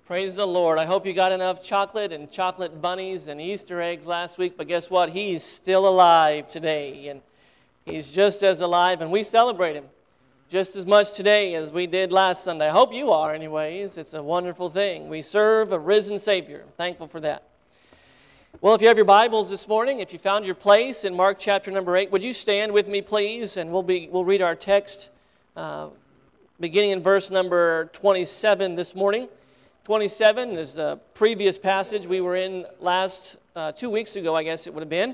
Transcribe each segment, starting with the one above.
Praise the Lord. I hope you got enough chocolate and chocolate bunnies and Easter eggs last week, but guess what? He's still alive today, and he's just as alive, and we celebrate him just as much today as we did last Sunday. I hope you are anyways. It's a wonderful thing. We serve a risen Savior. I'm thankful for that. Well, if you have your Bibles this morning, if you found your place in Mark chapter number 8, would you stand with me, please? And we'll read our text beginning in verse number 27 this morning. 27 is the previous passage we were in last 2 weeks ago, I guess it would have been.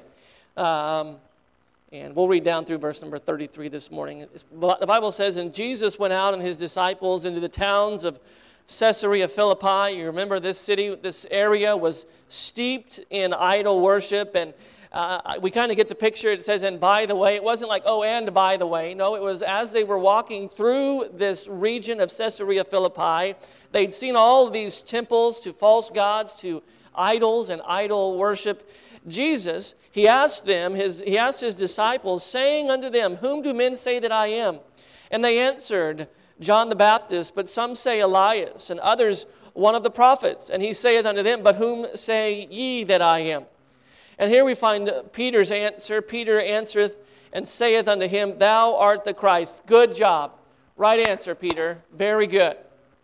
And we'll read down through verse number 33 this morning. The Bible says, "And Jesus went out and his disciples into the towns of Caesarea Philippi." You remember this city, this area was steeped in idol worship. And we kind of get the picture. It says, "And by the way," it wasn't like, "Oh, and by the way." No, it was as they were walking through this region of Caesarea Philippi, they'd seen all of these temples to false gods, to idols and idol worship. Jesus, he asked his disciples, saying unto them, "Whom do men say that I am?" And they answered, "John the Baptist, but some say Elias, and others one of the prophets. And he saith unto them, But whom say ye that I am? And here we find Peter's answer. Peter answereth and saith unto him, "Thou art the Christ." Good job. Right answer, Peter. Very good.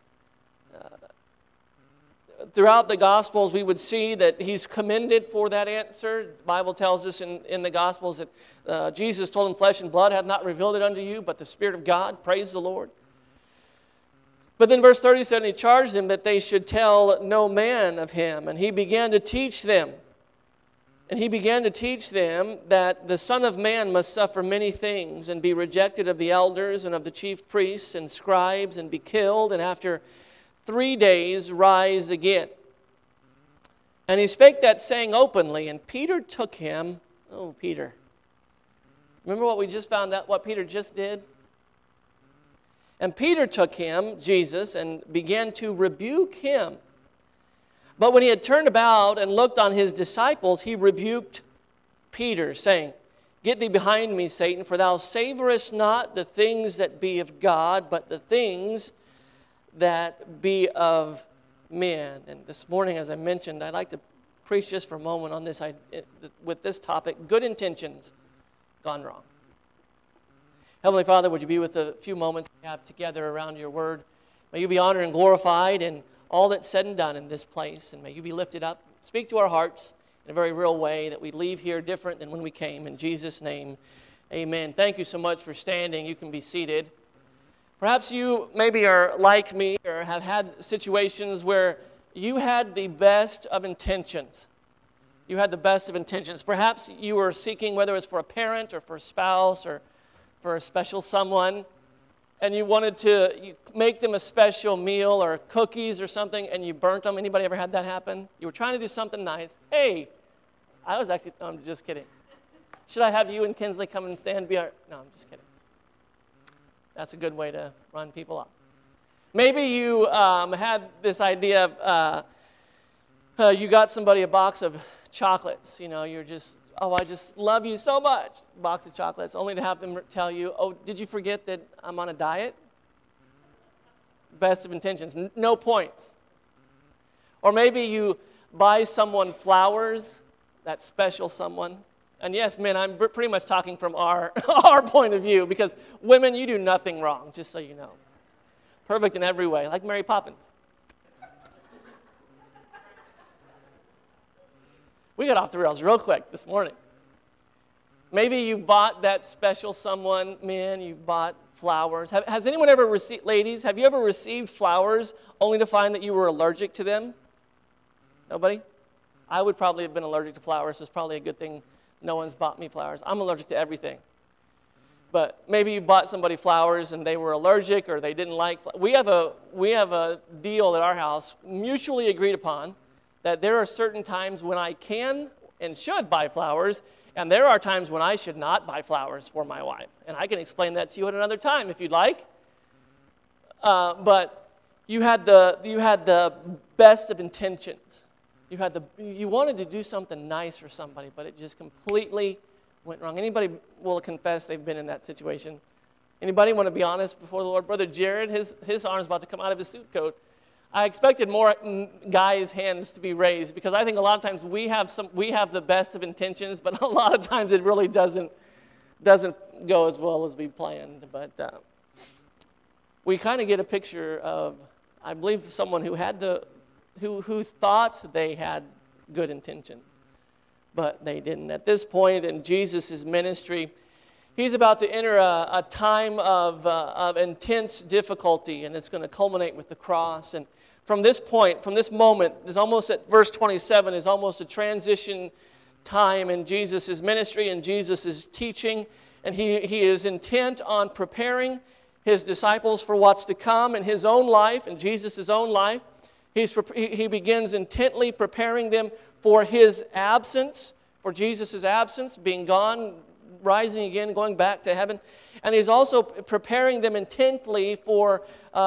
Throughout the Gospels, we would see that he's commended for that answer. The Bible tells us in the Gospels that Jesus told him, "Flesh and blood hath not revealed it unto you, but the Spirit of God." Praise the Lord. But then verse 37, he charged them that they should tell no man of him. And he began to teach them. And he began to teach them that the Son of Man must suffer many things and be rejected of the elders and of the chief priests and scribes and be killed, and after 3 days rise again. And he spake that saying openly, and Peter took him. Oh, Peter. Remember what we just found out, what Peter just did? And Peter took him, Jesus, and began to rebuke him. But when he had turned about and looked on his disciples, he rebuked Peter, saying, "Get thee behind me, Satan, for thou savorest not the things that be of God, but the things that be of men." And this morning, as I mentioned, I'd like to preach just for a moment on this with this topic: good intentions gone wrong. Heavenly Father, would you be with the few moments we have together around your word? May you be honored and glorified in all that's said and done in this place, and may you be lifted up. Speak to our hearts in a very real way, that we leave here different than when we came. In Jesus' name, amen. Thank you so much for standing. You can be seated. Perhaps you maybe are like me or have had situations where you had the best of intentions. You had the best of intentions. Perhaps you were seeking, whether it's for a parent or for a spouse or for a special someone, and you wanted to make them a special meal or cookies or something, and you burnt them. Anybody ever had that happen? You were trying to do something nice. Hey, I'm just kidding. Should I have you and Kinsley come and stand behind? No, I'm just kidding. That's a good way to run people off. Maybe you had this idea of you got somebody a box of chocolates. You know, you're just, "Oh, I just love you so much." Box of chocolates, only to have them tell you, "Oh, did you forget that I'm on a diet?" Best of intentions, no points. Or maybe you buy someone flowers, that special someone. And yes, men, I'm pretty much talking from our point of view, because women, you do nothing wrong, just so you know. Perfect in every way, like Mary Poppins. We got off the rails real quick this morning. Maybe you bought that special someone, men, you bought flowers. Has anyone ever received, ladies, have you ever received flowers only to find that you were allergic to them? Nobody? I would probably have been allergic to flowers, so it's probably a good thing no one's bought me flowers. I'm allergic to everything. But maybe you bought somebody flowers and they were allergic or they didn't like. We have a deal at our house, mutually agreed upon, that there are certain times when I can and should buy flowers, and there are times when I should not buy flowers for my wife. And I can explain that to you at another time if you'd like. But you had the best of intentions. You wanted to do something nice for somebody, but it just completely went wrong. Anybody will confess they've been in that situation? Anybody want to be honest before the Lord? Brother Jared, his arm's about to come out of his suit coat. I expected more guys' hands to be raised because I think a lot of times we have the best of intentions, but a lot of times it really doesn't go as well as we planned. But we kind of get a picture of, I believe, someone who thought they had good intentions, but they didn't. At this point in Jesus' ministry, he's about to enter a time of intense difficulty, and it's going to culminate with the cross. And from this point, from this moment, is almost at verse 27, is almost a transition time in Jesus' ministry and Jesus' teaching. And he is intent on preparing his disciples for what's to come in his own life, in Jesus' own life. He begins intently preparing them for his absence, for Jesus' absence, being gone, rising again, going back to heaven. And he's also preparing them intently for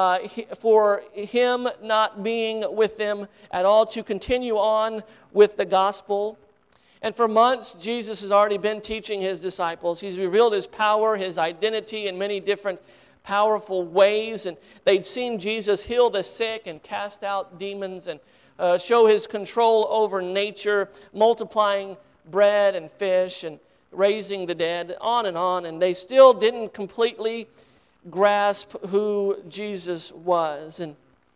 him not being with them at all, to continue on with the gospel. And for months, Jesus has already been teaching his disciples. He's revealed his power, his identity in many different powerful ways. And they'd seen Jesus heal the sick and cast out demons and show his control over nature, multiplying bread and fish and raising the dead, on, and they still didn't completely grasp who Jesus was. And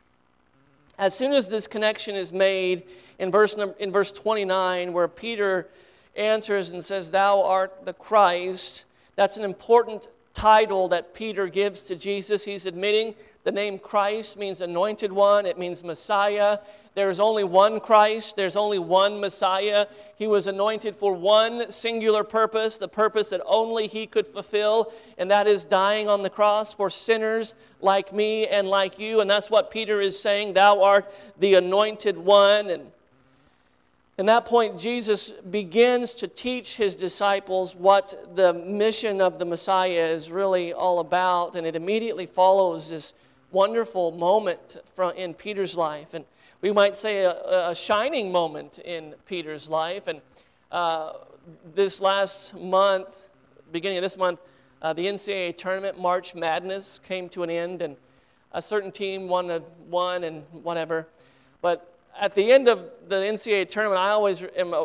as soon as this connection is made in verse 29, where Peter answers and says, "Thou art the Christ," that's an important title that Peter gives to Jesus. He's admitting the name Christ means anointed one. It means Messiah. There is only one Christ. There's only one Messiah. He was anointed for one singular purpose, the purpose that only he could fulfill, and that is dying on the cross for sinners like me and like you. And that's what Peter is saying, "Thou art the anointed one." And in that point, Jesus begins to teach his disciples what the mission of the Messiah is really all about. And it immediately follows this wonderful moment in Peter's life. And we might say a shining moment in Peter's life. And this last month, beginning of this month, the NCAA tournament, March Madness, came to an end. And a certain team won and whatever. But at the end of the NCAA tournament, I always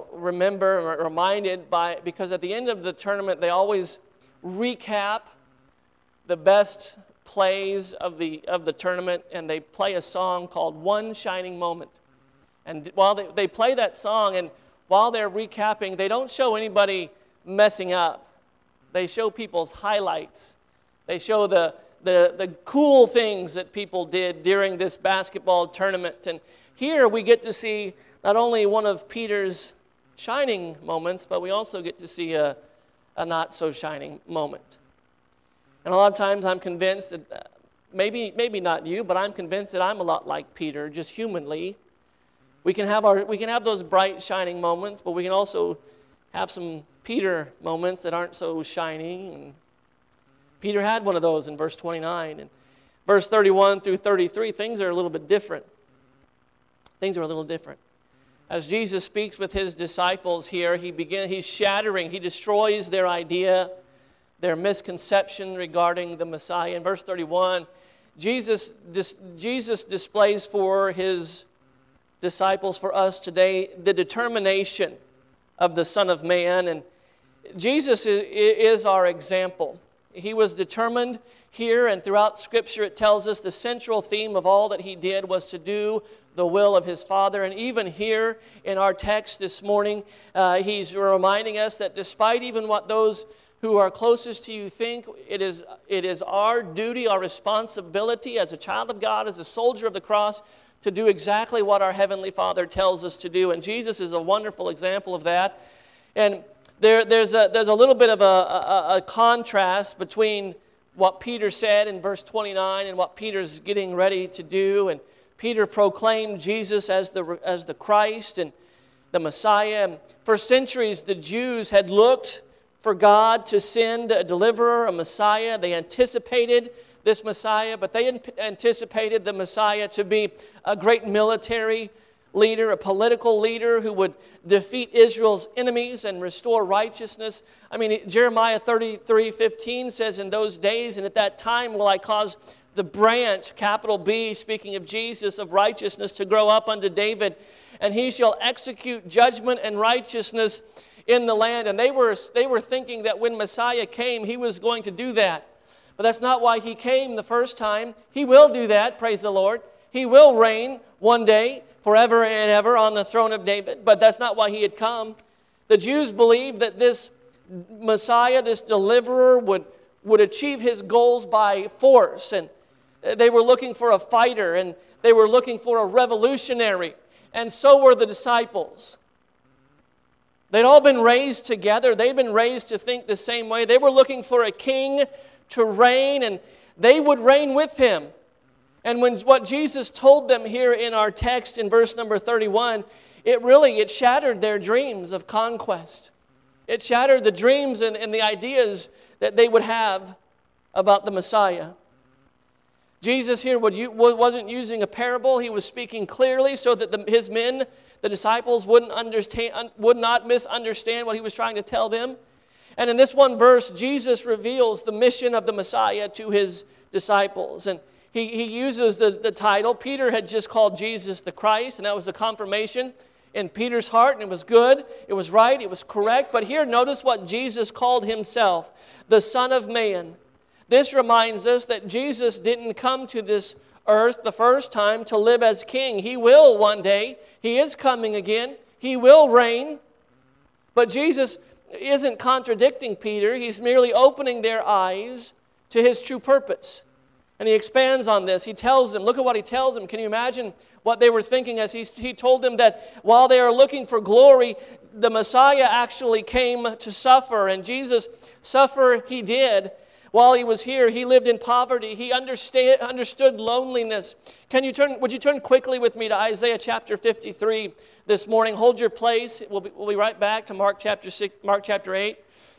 reminded because at the end of the tournament, they always recap the best plays of the tournament, and they play a song called "One Shining Moment." And while they play that song, and while they're recapping, they don't show anybody messing up. They show people's highlights. They show the cool things that people did during this basketball tournament. And here we get to see not only one of Peter's shining moments, but we also get to see a not so shining moment. And a lot of times I'm convinced that, maybe not you, but I'm convinced that I'm a lot like Peter, just humanly. We can have those bright, shining moments, but we can also have some Peter moments that aren't so shining. And Peter had one of those in verse 29. And verse 31 through 33, things are a little bit different. Things are a little different. As Jesus speaks with his disciples here, he's shattering, he destroys their idea, their misconception regarding the Messiah. In verse 31, Jesus displays for his disciples, for us today, the determination of the Son of Man. And Jesus is our example. He was determined here, and throughout Scripture it tells us the central theme of all that he did was to do the will of his Father. And even here in our text this morning, he's reminding us that despite even what those who are closest to you think, it is our duty, our responsibility as a child of God, as a soldier of the cross, to do exactly what our Heavenly Father tells us to do. And Jesus is a wonderful example of that. And there's a little bit of a contrast between what Peter said in verse 29 and what Peter's getting ready to do. And Peter proclaimed Jesus as the Christ and the Messiah. And for centuries, the Jews had looked for God to send a deliverer, a Messiah. They anticipated this Messiah, but they anticipated the Messiah to be a great military leader, a political leader who would defeat Israel's enemies and restore righteousness. I mean, Jeremiah 33:15 says, "In those days and at that time will I cause the branch, capital B, speaking of Jesus, of righteousness, to grow up unto David, and he shall execute judgment and righteousness in the land. And they were thinking that when Messiah came, he was going to do that. But that's not why he came the first time. He will do that, praise the Lord. He will reign one day, forever and ever, on the throne of David. But that's not why he had come. The Jews believed that this Messiah, this deliverer, would achieve his goals by force. And they were looking for a fighter, and they were looking for a revolutionary. And so were the disciples. They'd all been raised together. They'd been raised to think the same way. They were looking for a king to reign, and they would reign with him. And when what Jesus told them here in our text in verse number 31, it shattered their dreams of conquest. It shattered the dreams and the ideas that they would have about the Messiah. Jesus here wasn't using a parable. He was speaking clearly so that his men, the disciples, would not misunderstand what he was trying to tell them. And in this one verse, Jesus reveals the mission of the Messiah to his disciples. And he uses the title. Peter had just called Jesus the Christ, and that was a confirmation in Peter's heart, and it was good, it was right, it was correct. But here, notice what Jesus called himself, the Son of Man. This reminds us that Jesus didn't come to this earth the first time to live as king. He will one day. He is coming again. He will reign. But Jesus isn't contradicting Peter. He's merely opening their eyes to his true purpose. And he expands on this. He tells them, look at what he tells them. Can you imagine what they were thinking as he told them that while they are looking for glory, the Messiah actually came to suffer. And Jesus suffer he did. While he was here, he lived in poverty. He understood loneliness. Would you turn quickly with me to Isaiah chapter 53 this morning? Hold your place. We'll be right back to Mark chapter 8.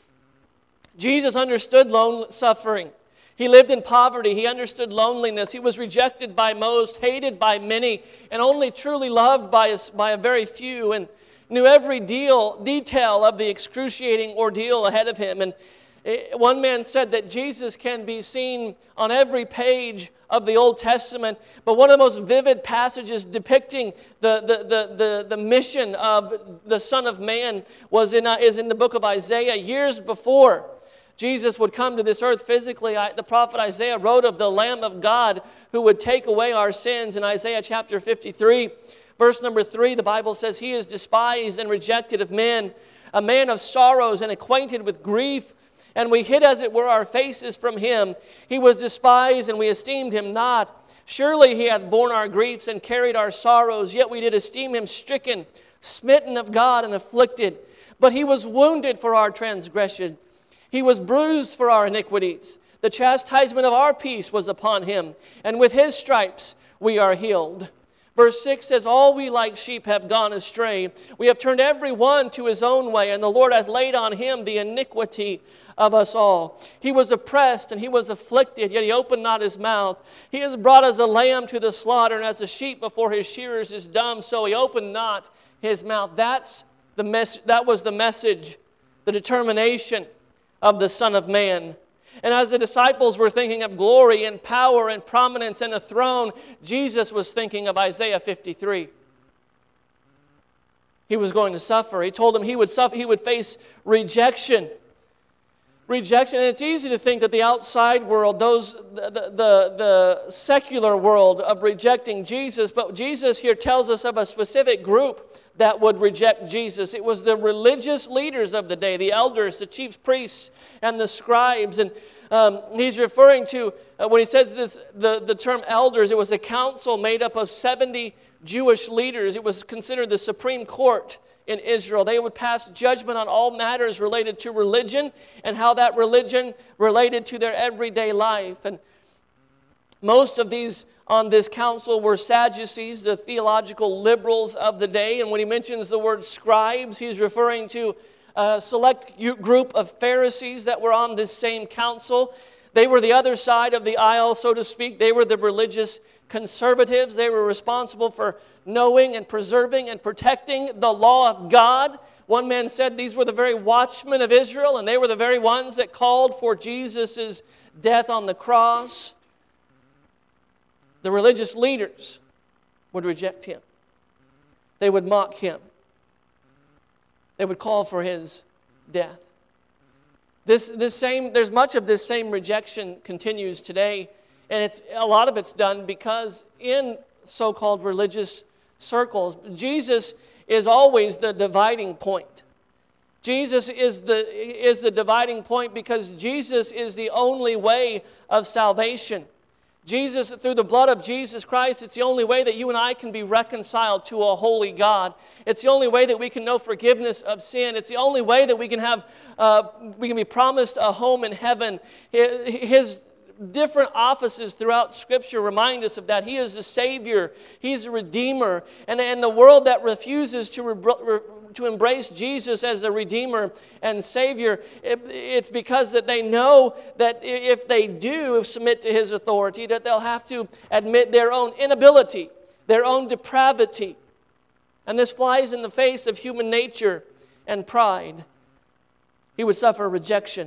Jesus understood suffering. He lived in poverty. He understood loneliness. He was rejected by most, hated by many, and only truly loved by a very few, and knew every detail of the excruciating ordeal ahead of him. And one man said that Jesus can be seen on every page of the Old Testament, but one of the most vivid passages depicting the mission of the Son of Man is in the book of Isaiah. Years before Jesus would come to this earth physically, the prophet Isaiah wrote of the Lamb of God who would take away our sins. In Isaiah chapter 53, verse number 3, the Bible says, "He is despised and rejected of men, a man of sorrows and acquainted with grief. And we hid, as it were, our faces from him. He was despised, and we esteemed him not. Surely he hath borne our griefs and carried our sorrows, yet we did esteem him stricken, smitten of God, and afflicted. But he was wounded for our transgression. He was bruised for our iniquities. The chastisement of our peace was upon him, and with his stripes we are healed." Verse 6 says, "All we like sheep have gone astray. We have turned every one to his own way, and the Lord hath laid on him the iniquity of us all. He was oppressed and he was afflicted, yet he opened not his mouth. He is brought as a lamb to the slaughter, and as a sheep before his shearers is dumb, so he opened not his mouth." That was the message, the determination of the Son of Man. And as the disciples were thinking of glory and power and prominence and a throne, Jesus was thinking of Isaiah 53. He was going to suffer. He told them he would suffer. He would face rejection. Rejection. And it's easy to think that the outside world, the secular world of rejecting Jesus, but Jesus here tells us of a specific group that would reject Jesus. It was the religious leaders of the day, the elders, the chief priests, and the scribes. And he's referring to, when he says this, the term elders, it was a council made up of 70 Jewish leaders. It was considered the supreme court in Israel. They would pass judgment on all matters related to religion and how that religion related to their everyday life. And most of these on this council were Sadducees, the theological liberals of the day. And when he mentions the word scribes, he's referring to a select group of Pharisees that were on this same council. They were the other side of the aisle, so to speak. They were the religious conservatives. They were responsible for knowing and preserving and protecting the law of God. One man said these were the very watchmen of Israel, and they were the very ones that called for Jesus' death on the cross. The religious leaders would reject him. They would mock him. They would call for his death. There's much of this same rejection continues today, and a lot of it's done because in so-called religious circles, Jesus is always the dividing point. Jesus is the dividing point because Jesus is the only way of salvation. Jesus, through the blood of Jesus Christ, it's the only way that you and I can be reconciled to a holy God. It's the only way that we can know forgiveness of sin. It's the only way that we can be promised a home in heaven. His different offices throughout Scripture remind us of that. He is a Savior. He's a Redeemer. And the world that refuses to embrace Jesus as a Redeemer and Savior, it's because that they know that if they do submit to His authority, that they'll have to admit their own inability, their own depravity. And this flies in the face of human nature and pride. He would suffer rejection.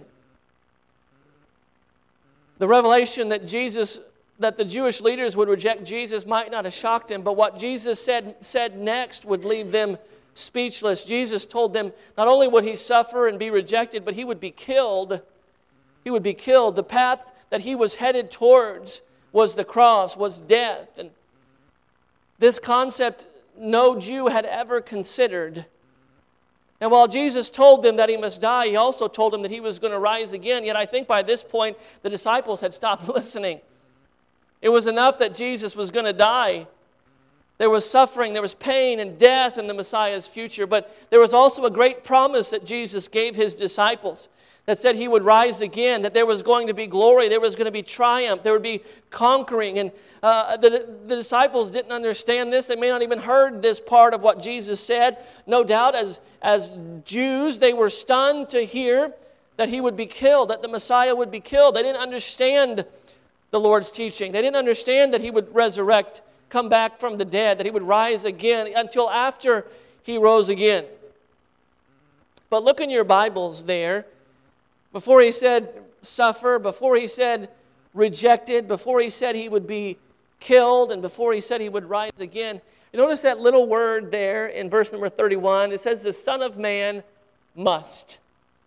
The revelation that the Jewish leaders would reject Jesus might not have shocked him, but what Jesus said next would leave them speechless. Jesus told them not only would he suffer and be rejected, but he would be killed. He would be killed. The path that he was headed towards was the cross, was death. And this concept no Jew had ever considered. And while Jesus told them that he must die, he also told them that he was going to rise again. Yet I think by this point, the disciples had stopped listening. It was enough that Jesus was going to die. There was suffering, there was pain and death in the Messiah's future, but there was also a great promise that Jesus gave his disciples that said he would rise again, that there was going to be glory, there was going to be triumph, there would be conquering. And the disciples didn't understand this. They may not even heard this part of what Jesus said. No doubt, as Jews, they were stunned to hear that he would be killed, that the Messiah would be killed. They didn't understand the Lord's teaching. They didn't understand that he would resurrect, come back from the dead, that he would rise again until after he rose again. But look in your Bibles there. Before he said suffer, before he said rejected, before he said he would be killed, and before he said he would rise again, you notice that little word there in verse number 31. It says the Son of Man must.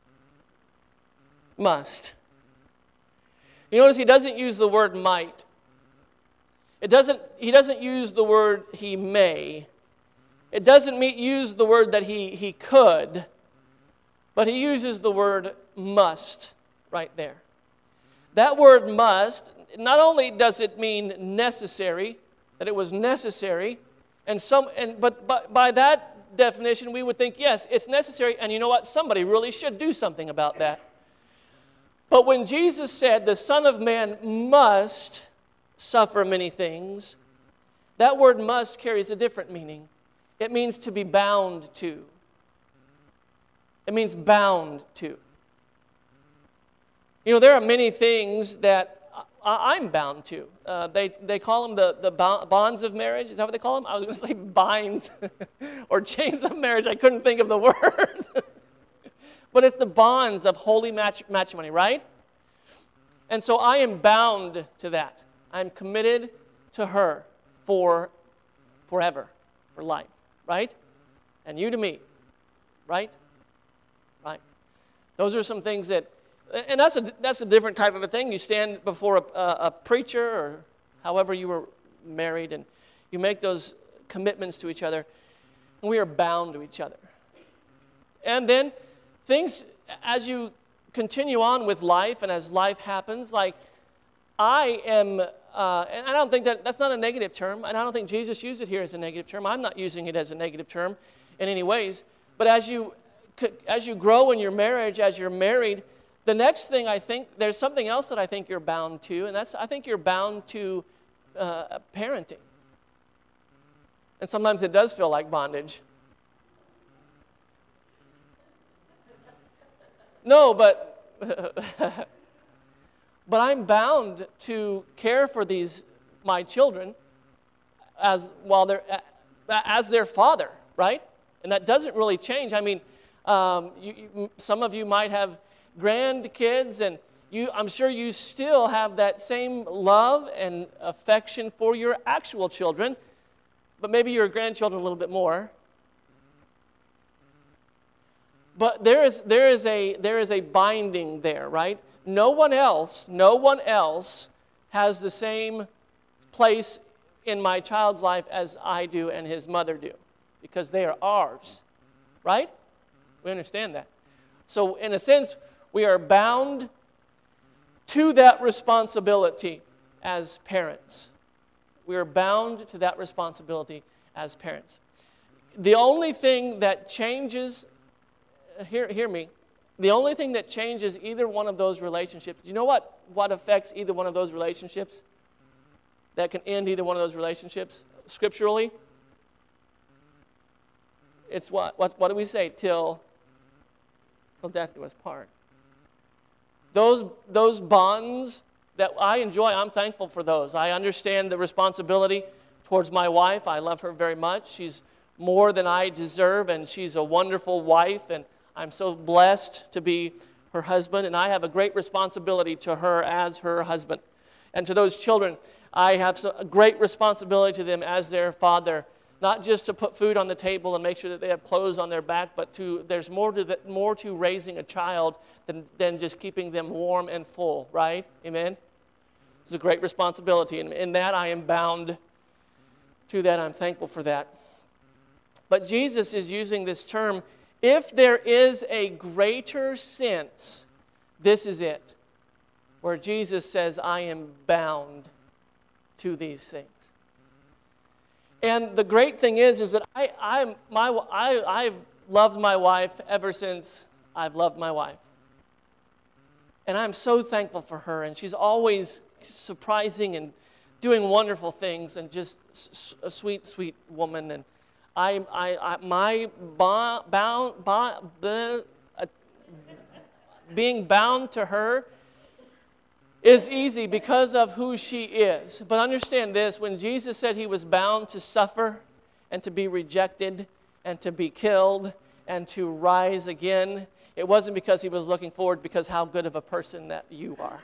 Must. You notice he doesn't use the word might. He doesn't use the word he may. It doesn't use the word that he could. But he uses the word must right there. That word must, not only does it mean necessary, that it was necessary, but by that definition we would think, yes, it's necessary, and you know what? Somebody really should do something about that. But when Jesus said the Son of Man must suffer many things, that word must carries a different meaning. It means to be bound to. It means bound to. You know, there are many things that I'm bound to. They call them the bonds of marriage. Is that what they call them? I was going to say binds or chains of marriage. I couldn't think of the word. But it's the bonds of holy matrimony, right? And so I am bound to that. I'm committed to her for forever, for life, right? And you to me, right? Right. Those are some things that, and that's a different type of a thing. You stand before a preacher or however you were married, and you make those commitments to each other, and we are bound to each other. And then things, as you continue on with life and as life happens, like I am, and I don't think that's not a negative term, and I don't think Jesus used it here as a negative term. I'm not using it as a negative term in any ways. But as you grow in your marriage, as you're married, the next thing I think, there's something else that I think you're bound to, and I think you're bound to parenting. And sometimes it does feel like bondage. No, but I'm bound to care for my children as their father, right? And that doesn't really change. I mean, some of you might have grandkids, I'm sure you still have that same love and affection for your actual children, but maybe your grandchildren a little bit more. But there is a binding there, right? No one else has the same place in my child's life as I do and his mother do, because they are ours, right? We understand that. So in a sense, we are bound to that responsibility as parents. We are bound to that responsibility as parents. The only thing that changes, hear me, the only thing that changes either one of those relationships, you know what affects either one of those relationships? That can end either one of those relationships scripturally? It's what do we say? Till death do us part. Those bonds that I enjoy, I'm thankful for those. I understand the responsibility towards my wife. I love her very much. She's more than I deserve, and she's a wonderful wife, and I'm so blessed to be her husband, and I have a great responsibility to her as her husband. And to those children, I have a great responsibility to them as their father, not just to put food on the table and make sure that they have clothes on their back, but there's more to raising a child than just keeping them warm and full, right? Amen? It's a great responsibility, and in that I am bound to that. I'm thankful for that. But Jesus is using this term, if there is a greater sense, this is it, where Jesus says, I am bound to these things. And the great thing is that I've loved my wife ever since I've loved my wife. And I'm so thankful for her, and she's always surprising and doing wonderful things, and just a sweet, sweet woman. And being bound to her is easy because of who she is. But understand this, when Jesus said he was bound to suffer and to be rejected and to be killed and to rise again, it wasn't because he was looking forward because how good of a person that you are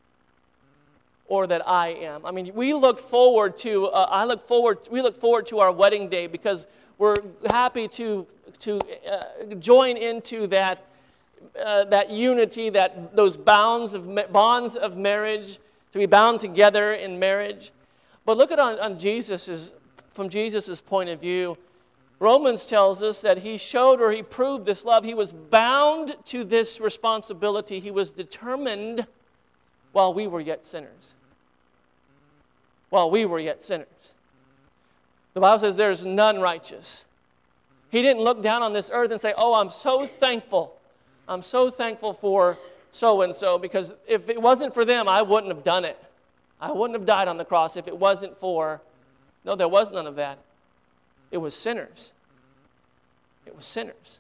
or that I am. I mean, we look forward to our wedding day because we're happy to join into that unity, those bonds of marriage, to be bound together in marriage. But look at from Jesus' point of view. Romans tells us that he showed or he proved this love. He was bound to this responsibility. He was determined while we were yet sinners. While we were yet sinners. The Bible says there's none righteous. He didn't look down on this earth and say, oh, I'm so thankful. I'm so thankful for so-and-so, because if it wasn't for them, I wouldn't have done it. I wouldn't have died on the cross if it wasn't for... No, there was none of that. It was sinners. It was sinners.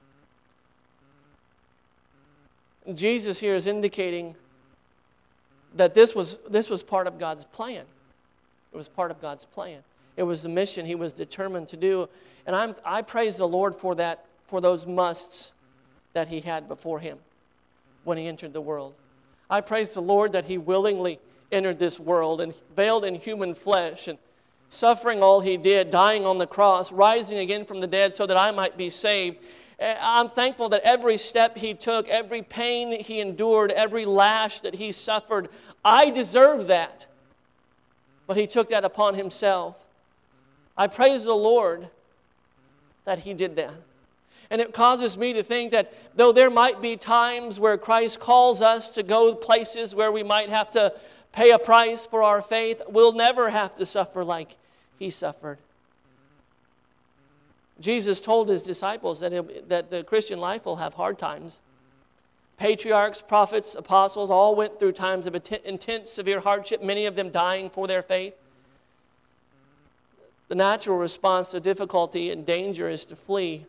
And Jesus here is indicating that this was part of God's plan. It was part of God's plan. It was the mission he was determined to do. And I praise the Lord for that, for those musts that he had before him when he entered the world. I praise the Lord that he willingly entered this world and veiled in human flesh and suffering all he did, dying on the cross, rising again from the dead so that I might be saved. I'm thankful that every step he took, every pain he endured, every lash that he suffered, I deserve that. But he took that upon himself. I praise the Lord that he did that. And it causes me to think that though there might be times where Christ calls us to go places where we might have to pay a price for our faith, we'll never have to suffer like he suffered. Jesus told his disciples that the Christian life will have hard times. Patriarchs, prophets, apostles all went through times of intense, severe hardship, many of them dying for their faith. The natural response to difficulty and danger is to flee.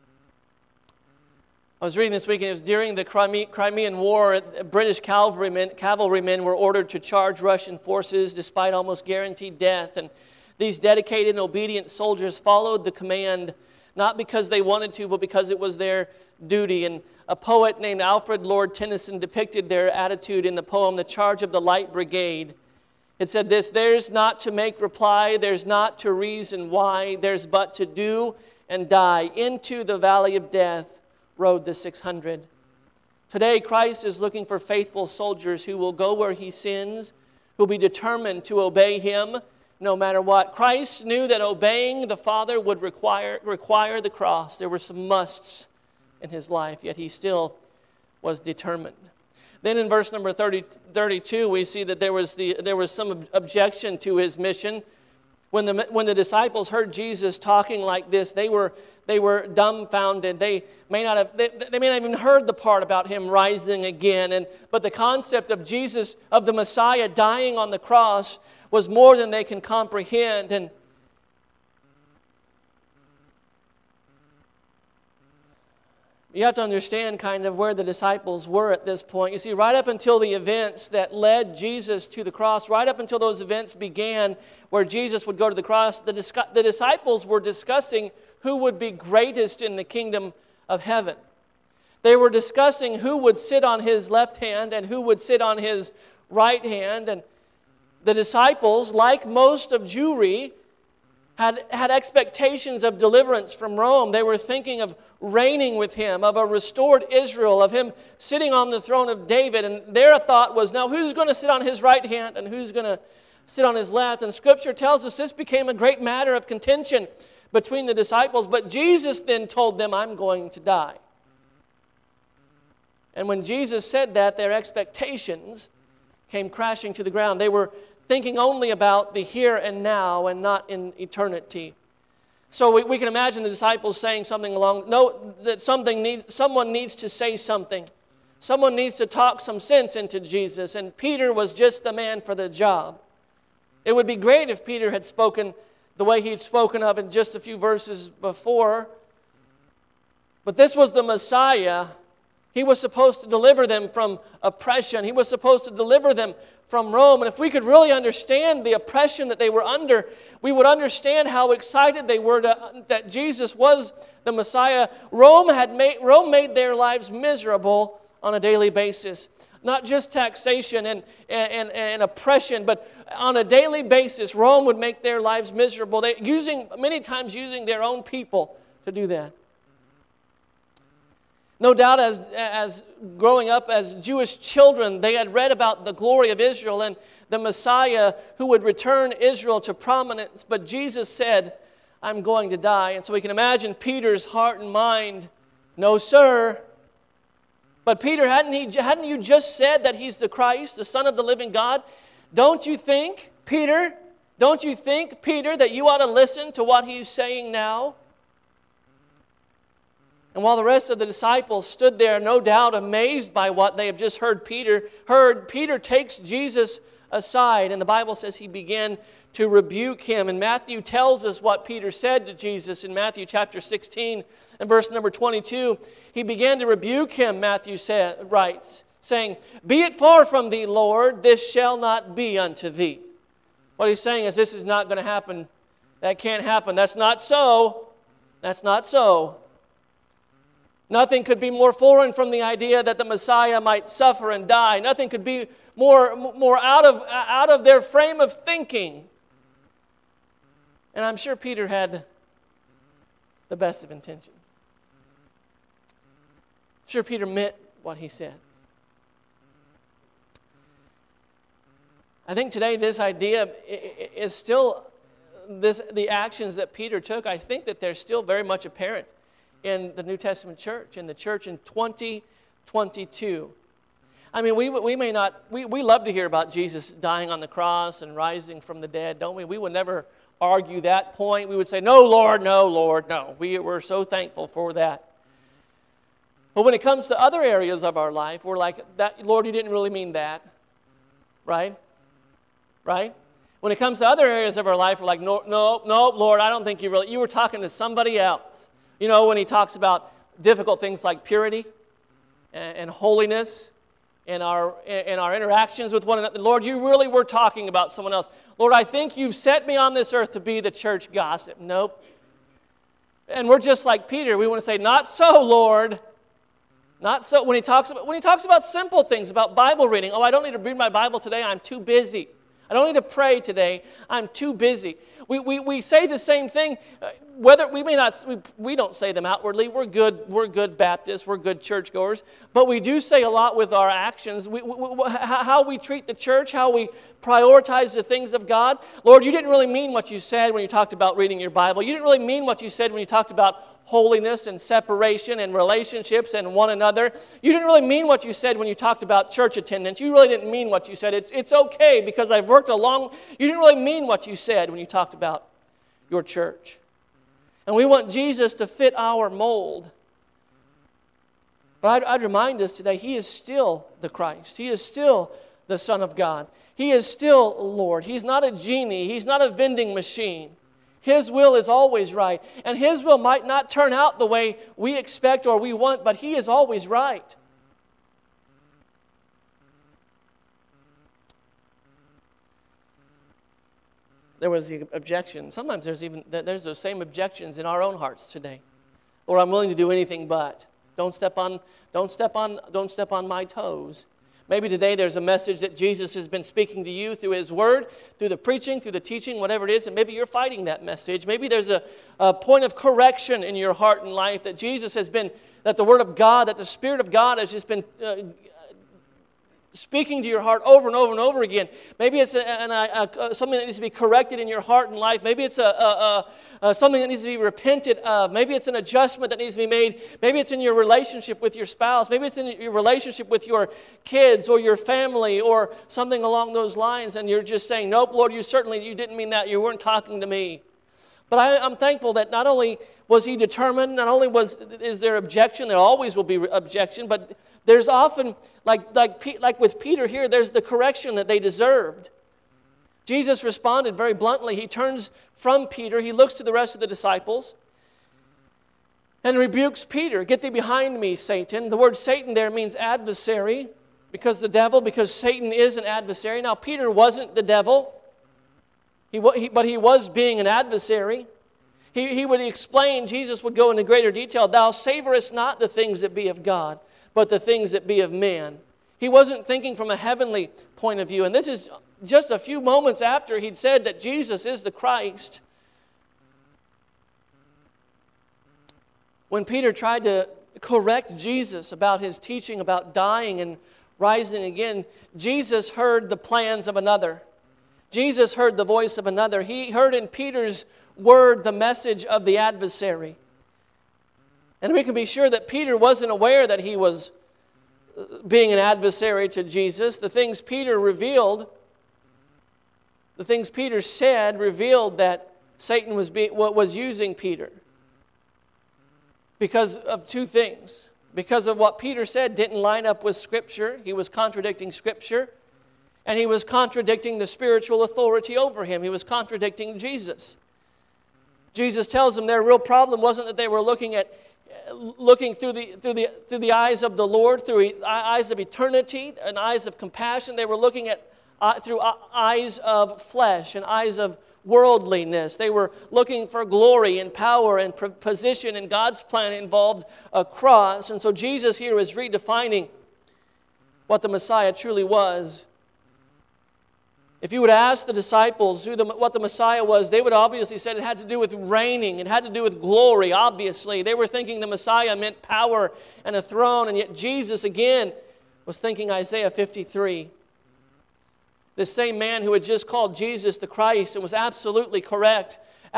I was reading this week, and it was during the Crimean War, British cavalrymen were ordered to charge Russian forces despite almost guaranteed death. And these dedicated and obedient soldiers followed the command. not because they wanted to, but because it was their duty. And a poet named Alfred Lord Tennyson depicted their attitude in the poem, The Charge of the Light Brigade. It said this: "There's not to make reply, there's not to reason why, there's but to do and die. Into the valley of death rode the 600. Today, Christ is looking for faithful soldiers who will go where He sends, who will be determined to obey Him no matter what. Christ knew that obeying the Father would require the cross. There were some musts in His life, yet He still was determined." Then in verse number 32, we see that there was some objection to His mission. When the disciples heard Jesus talking like this, they were dumbfounded. They may not have even heard the part about Him rising again. But the concept of Jesus, of the Messiah dying on the cross, was more than they can comprehend. And you have to understand kind of where the disciples were at this point. You see, right up until the events that led Jesus to the cross, right up until those events began where Jesus would go to the cross, the disciples were discussing who would be greatest in the kingdom of heaven. They were discussing who would sit on His left hand and who would sit on His right hand. And the disciples, like most of Jewry, had expectations of deliverance from Rome. They were thinking of reigning with Him, of a restored Israel, of Him sitting on the throne of David. And their thought was, now who's going to sit on His right hand and who's going to sit on His left? And Scripture tells us this became a great matter of contention between the disciples. But Jesus then told them, "I'm going to die." And when Jesus said that, their expectations came crashing to the ground. They were thinking only about the here and now and not in eternity. So we can imagine the disciples saying something along, someone needs to say something. Someone needs to talk some sense into Jesus, and Peter was just the man for the job. It would be great if Peter had spoken the way he'd spoken of in just a few verses before. But this was the Messiah. He was supposed to deliver them from oppression. He was supposed to deliver them from Rome. And if we could really understand the oppression that they were under, we would understand how excited they were that Jesus was the Messiah. Rome made their lives miserable on a daily basis. Not just taxation and oppression, but on a daily basis, Rome would make their lives miserable. Many times using their own people to do that. No doubt as growing up as Jewish children, they had read about the glory of Israel and the Messiah who would return Israel to prominence. But Jesus said, "I'm going to die." And so we can imagine Peter's heart and mind. "No, sir." But Peter, hadn't you just said that He's the Christ, the Son of the living God? Don't you think, Peter, that you ought to listen to what He's saying now? And while the rest of the disciples stood there, no doubt amazed by what they have just heard, Peter takes Jesus aside, and the Bible says he began to rebuke him. And Matthew tells us what Peter said to Jesus in Matthew chapter 16 and verse number 22. He began to rebuke him, Matthew writes, saying, "Be it far from thee, Lord, this shall not be unto thee." What he's saying is, this is not going to happen. That can't happen. That's not so. That's not so. Nothing could be more foreign from the idea that the Messiah might suffer and die. Nothing could be more out of their frame of thinking. And I'm sure Peter had the best of intentions. I'm sure Peter meant what he said. I think today this idea is still, the actions that Peter took, I think that they're still very much apparent in the New Testament church, in the church in 2022. I mean, we love to hear about Jesus dying on the cross and rising from the dead, don't we? We would never argue that point. We would say, no, Lord, no. We're so thankful for that. But when it comes to other areas of our life, we're like, that, Lord, you didn't really mean that, right? Right? When it comes to other areas of our life, we're like, no, Lord, I don't think you were talking to somebody else. You know, when he talks about difficult things like purity and holiness and our interactions with one another, Lord, you really were talking about someone else. Lord, I think you've set me on this earth to be the church gossip. Nope. And we're just like Peter. We want to say, not so, Lord. Not so. When he talks about simple things, about Bible reading. Oh, I don't need to read my Bible today. I'm too busy. I don't need to pray today. I'm too busy. We say the same thing. Whether we don't say them outwardly. We're good Baptists. We're good churchgoers. But we do say a lot with our actions. How we treat the church, how we prioritize the things of God. Lord, you didn't really mean what you said when you talked about reading your Bible. You didn't really mean what you said when you talked about holiness and separation and relationships and one another. You didn't really mean what you said when you talked about church attendance. You really didn't mean what you said. It's okay because I've worked along. You didn't really mean what you said when you talked about your church. And we want Jesus to fit our mold. But I'd remind us today, He is still the Christ. He is still the Son of God. He is still Lord. He's not a genie. He's not a vending machine. His will is always right. And His will might not turn out the way we expect or we want, but He is always right. There was the objection. Sometimes there's those same objections in our own hearts today. Lord, I'm willing to do anything but. Don't step on my toes. Maybe today there's a message that Jesus has been speaking to you through His Word, through the preaching, through the teaching, whatever it is, and maybe you're fighting that message. Maybe there's a point of correction in your heart and life that Jesus has been, that the Word of God, that the Spirit of God has just been speaking to your heart over and over and over again. Maybe it's something that needs to be corrected in your heart and life. Maybe it's something that needs to be repented of. Maybe it's an adjustment that needs to be made. Maybe it's in your relationship with your spouse. Maybe it's in your relationship with your kids or your family or something along those lines. And you're just saying, nope, Lord, you didn't mean that. You weren't talking to me. But I'm thankful that not only was He determined, not only is there objection, there always will be objection, but there's often, like with Peter here, there's the correction that they deserved. Jesus responded very bluntly. He turns from Peter. He looks to the rest of the disciples and rebukes Peter. Get thee behind me, Satan. The word Satan there means adversary because Satan is an adversary. Now, Peter wasn't the devil, but he was being an adversary. He would explain, Jesus would go into greater detail, thou savorest not the things that be of God, but the things that be of man. He wasn't thinking from a heavenly point of view. And this is just a few moments after he'd said that Jesus is the Christ. When Peter tried to correct Jesus about His teaching about dying and rising again, Jesus heard the plans of another. Jesus heard the voice of another. He heard in Peter's word the message of the adversary. And we can be sure that Peter wasn't aware that he was being an adversary to Jesus. The things Peter said revealed that Satan was using Peter. Because of two things. Because of what Peter said didn't line up with Scripture. He was contradicting Scripture. And he was contradicting the spiritual authority over him. He was contradicting Jesus. Jesus tells them their real problem wasn't that they were looking through the eyes of the Lord, through eyes of eternity and eyes of compassion. They were looking at through eyes of flesh and eyes of worldliness. They were looking for glory and power and position, and God's plan involved a cross. And so Jesus here is redefining what the Messiah truly was. If you would ask the disciples what the Messiah was, they would obviously say it had to do with reigning. It had to do with glory, obviously. They were thinking the Messiah meant power and a throne, and yet Jesus, again, was thinking Isaiah 53. This same man who had just called Jesus the Christ and was absolutely correct.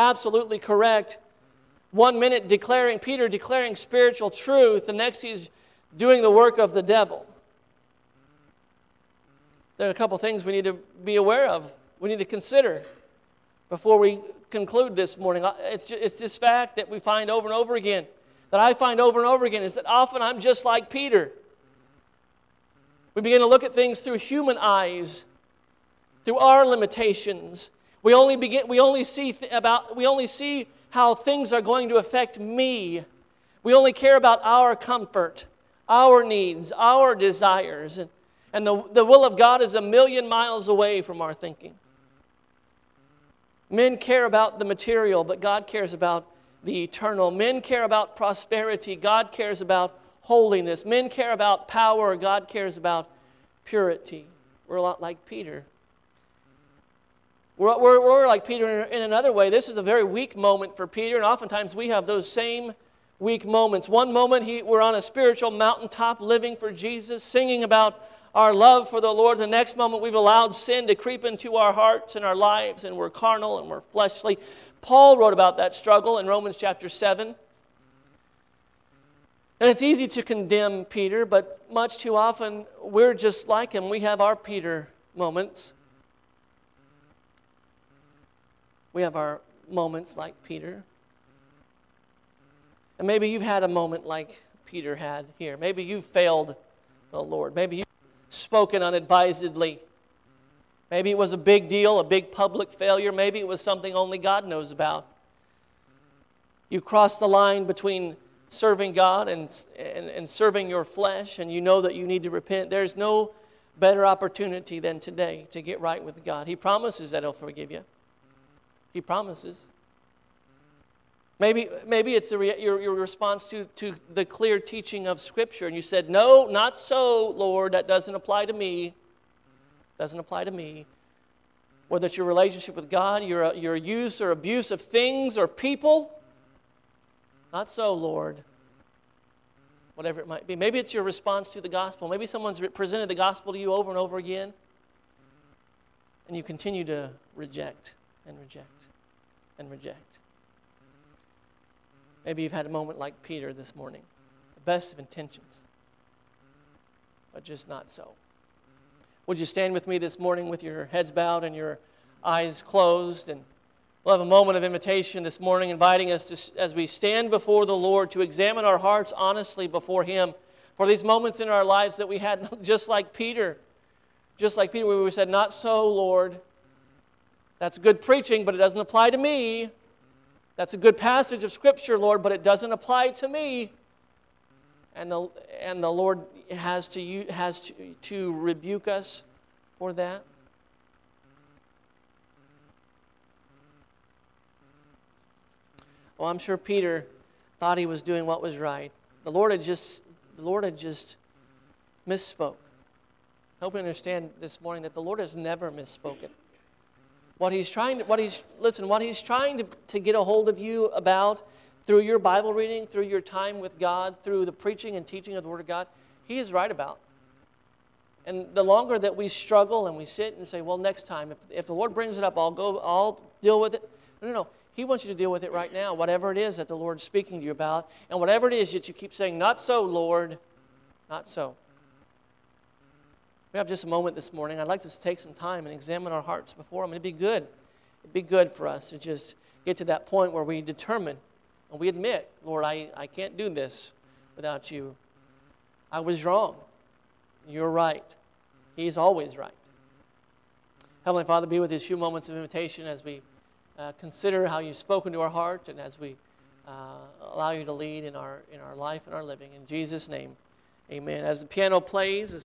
1 minute Peter declaring spiritual truth, the next he's doing the work of the devil. There are a couple things we need to be aware of. We need to consider before we conclude this morning. It's this fact that we find over and over again, that I find over and over again, is that often I'm just like Peter. We begin to look at things through human eyes, through our limitations. We only see how things are going to affect me. We only care about our comfort, our needs, our desires. And the will of God is 1,000,000 miles away from our thinking. Men care about the material, but God cares about the eternal. Men care about prosperity. God cares about holiness. Men care about power. God cares about purity. We're a lot like Peter. We're like Peter in another way. This is a very weak moment for Peter, and oftentimes we have those same weak moments. One moment we're on a spiritual mountaintop living for Jesus, singing about our love for the Lord. The next moment we've allowed sin to creep into our hearts and our lives, and we're carnal and we're fleshly. Paul wrote about that struggle in Romans chapter 7. And it's easy to condemn Peter, but much too often we're just like him. We have our Peter moments. We have our moments like Peter. And maybe you've had a moment like Peter had here. Maybe you've failed the Lord. Maybe you've spoken unadvisedly. Maybe it was a big deal, a big public failure. Maybe it was something only God knows about. You crossed the line between serving God and serving your flesh, and you know that you need to repent. There's no better opportunity than today to get right with God. He promises that He'll forgive you. He promises. Maybe it's your response to the clear teaching of Scripture, and you said, "No, not so, Lord. That doesn't apply to me. Doesn't apply to me." Whether it's your relationship with God, your use or abuse of things or people, not so, Lord. Whatever it might be. Maybe it's your response to the gospel. Maybe someone's presented the gospel to you over and over again, and you continue to reject and reject and reject. Maybe you've had a moment like Peter this morning. The best of intentions, but just not so. Would you stand with me this morning with your heads bowed and your eyes closed? And we'll have a moment of invitation this morning, inviting us to, as we stand before the Lord, to examine our hearts honestly before Him for these moments in our lives that we had, just like Peter, where we said, "Not so, Lord. That's good preaching, but it doesn't apply to me. That's a good passage of Scripture, Lord, but it doesn't apply to me." And the Lord has to rebuke us for that. Well, I'm sure Peter thought he was doing what was right. The Lord had just misspoke. I hope you understand this morning that the Lord has never misspoken. What he's trying to get a hold of you about through your Bible reading, through your time with God, through the preaching and teaching of the Word of God, He is right about. And the longer that we struggle and we sit and say, "Well, next time, if the Lord brings it up, I'll deal with it." No. He wants you to deal with it right now, whatever it is that the Lord's speaking to you about, and whatever it is that you keep saying, "Not so, Lord, not so." We have just a moment this morning. I'd like to take some time and examine our hearts before Him. It'd be good for us to just get to that point where we determine and we admit, "Lord, I can't do this without You. I was wrong. You're right." He's always right. Heavenly Father, be with these few moments of invitation as we consider how You've spoken to our heart, and as we allow You to lead in our life and our living. In Jesus' name, amen. As the piano plays,